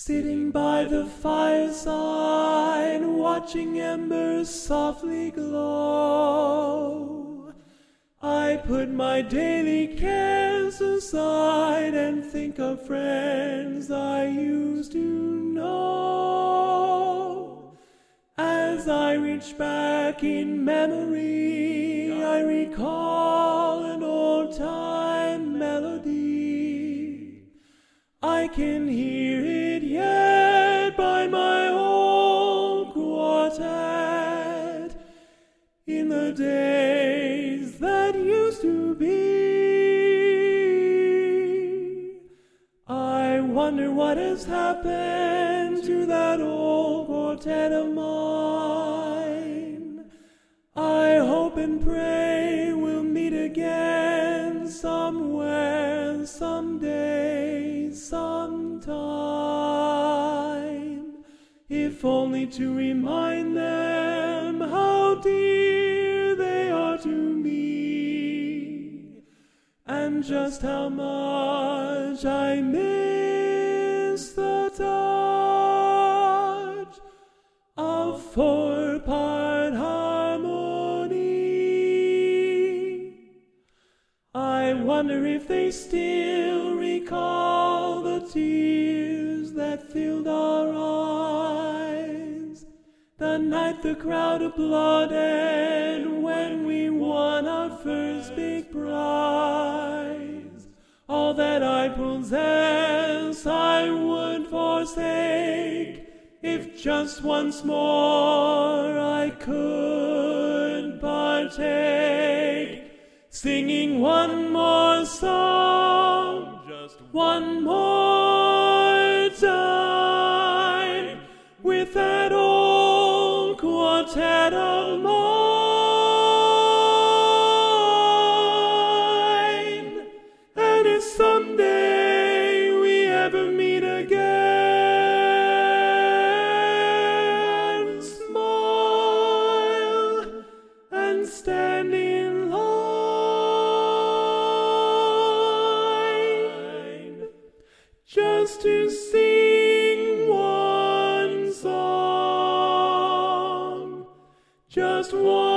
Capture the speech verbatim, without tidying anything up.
Sitting by the fireside, watching embers softly glow, I put my daily cares aside and think of friends I used to know. As I reach back in memory, I recall an old-time melody. I can hear it yet by my old quartet in the days that used to be. I wonder what has happened to that old quartet of mine. I hope and pray we'll meet again somewhere, someday, sometime, if only to remind them how dear they are to me, and just how much I miss the touch of four-part harmony. I wonder if they still recall the tears that filled our eyes, the night the crowd applauded when we won our first big prize. All that I possess I would forsake if just once more I could partake, singing one more song, just one more time, with that old quartet of mine. And if someday we ever meet again, smile and stand in line just to sing one song, just one.